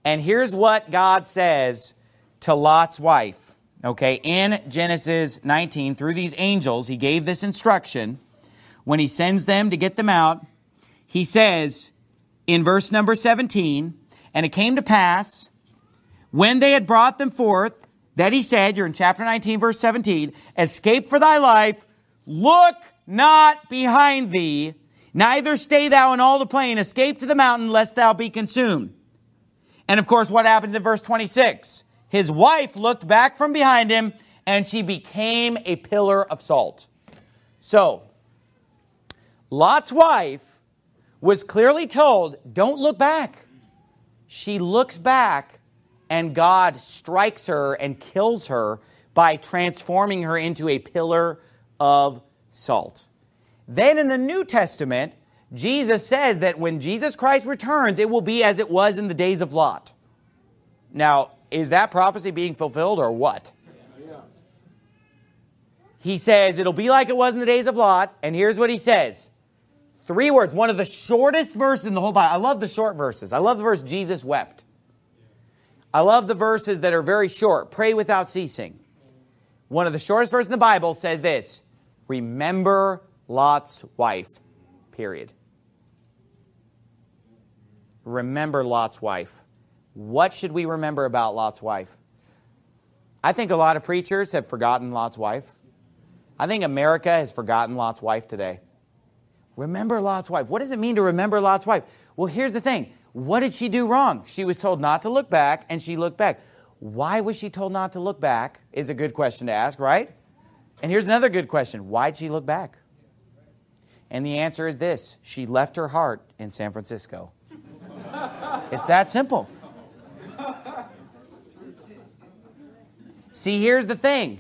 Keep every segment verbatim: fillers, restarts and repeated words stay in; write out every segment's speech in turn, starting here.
And here's what God says to Lot's wife. Okay, in Genesis nineteen, through these angels, he gave this instruction. When he sends them to get them out, he says in verse number seventeen, and it came to pass, when they had brought them forth, that he said, you're in chapter nineteen, verse seventeen, escape for thy life, look not behind thee, neither stay thou in all the plain, escape to the mountain, lest thou be consumed. And of course, what happens in verse twenty-six? His wife looked back from behind him, and she became a pillar of salt. So, Lot's wife was clearly told, don't look back. She looks back, and God strikes her and kills her by transforming her into a pillar of salt. Then in the New Testament, Jesus says that when Jesus Christ returns, it will be as it was in the days of Lot. Now, is that prophecy being fulfilled or what? Yeah. He says it'll be like it was in the days of Lot, and here's what he says. Three words, one of the shortest verses in the whole Bible. I love the short verses. I love the verse, Jesus wept. I love the verses that are very short. Pray without ceasing. One of the shortest verses in the Bible says this. Remember Lot's wife. Period. Remember Lot's wife. What should we remember about Lot's wife? I think a lot of preachers have forgotten Lot's wife. I think America has forgotten Lot's wife today. Remember Lot's wife. What does it mean to remember Lot's wife? Well, here's the thing. What did she do wrong? She was told not to look back, and she looked back. Why was she told not to look back is a good question to ask, right? And here's another good question. Why'd she look back? And the answer is this. She left her heart in San Francisco. It's that simple. See, here's the thing.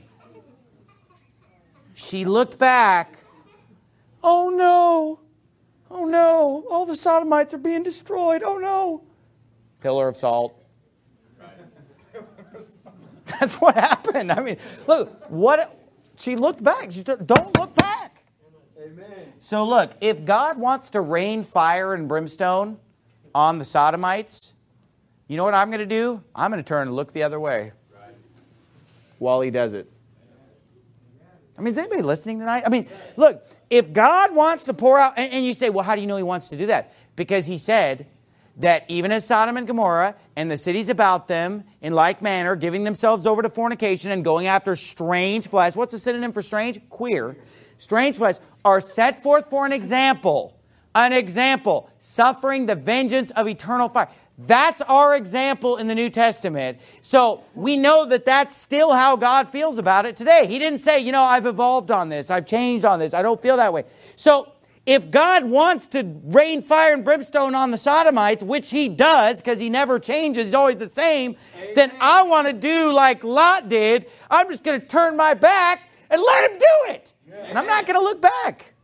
She looked back. Oh, no. Oh, no. All the Sodomites are being destroyed. Oh, no. Pillar of salt. That's what happened. I mean, look, what she looked back. She said, don't look back. Amen. So look, if God wants to rain fire and brimstone on the Sodomites, you know what I'm going to do? I'm going to turn and look the other way while he does it. I mean, is anybody listening tonight? I mean, look, if God wants to pour out, and, and you say, well, how do you know he wants to do that? Because he said that even as Sodom and Gomorrah and the cities about them, in like manner, giving themselves over to fornication and going after strange flesh. What's a synonym for strange? Queer. Strange flesh are set forth for an example. An example. Suffering the vengeance of eternal fire. That's our example in the New Testament. So we know that that's still how God feels about it today. He didn't say, you know, I've evolved on this. I've changed on this. I don't feel that way. So if God wants to rain fire and brimstone on the Sodomites, which he does because he never changes, he's always the same, Amen. Then I want to do like Lot did. I'm just going to turn my back and let him do it. Amen. And I'm not going to look back.